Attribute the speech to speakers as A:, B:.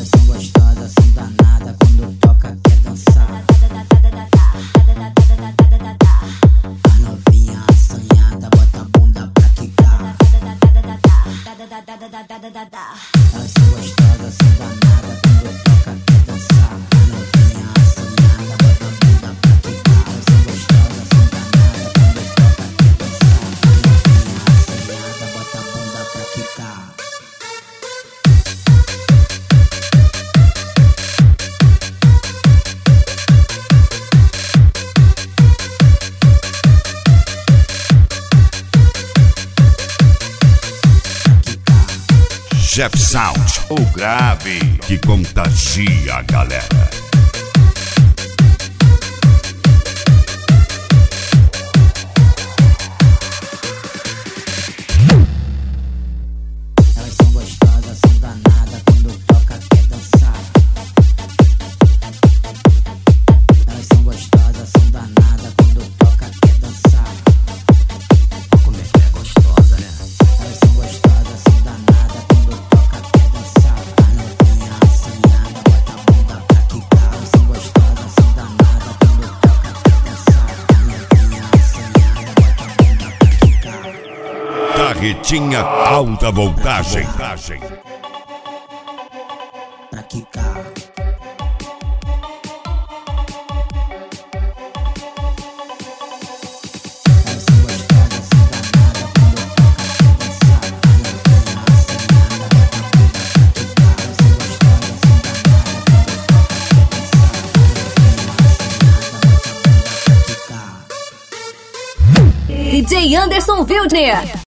A: Elas são gostosas, são danadas, quando toca quer dançar. A novinha assanhada, bota a bunda pra quicar. Elas são gostosas, são danadas, quando toca quer dançar. A novinha assanhada, bota a bunda pra quicar. Elas são gostosas, são danadas, quando toca quer dançar. A novinha assanhada, bota a bunda pra quicar.
B: Jeff Sound, o grave que contagia a galera.
A: Elas são gostosas, são danadas, quando toca quer dançar. Elas são gostosas, são danadas, quando toca quer dançar. Como é que é gostosa, né? Elas são gostosas, são danadas, quando toca quer dançar. A novinha assanhada, bota a bunda pra quicar. Elas são gostosas, são danadas, quando toca quer dançar. A novinha assanhada, bota a bunda pra quicar.
B: Carretinha alta voltagem.
A: Pra quicar. Elas são gostosas, são danadas, quando toca quer dançar. A novinha assanhada, bota a bunda pra quicar. Elas são gostosas, são danadas, quando toca quer dançar. A novinha assanhada, bota a bunda pra quicar.
C: DJ Anderson Wildner.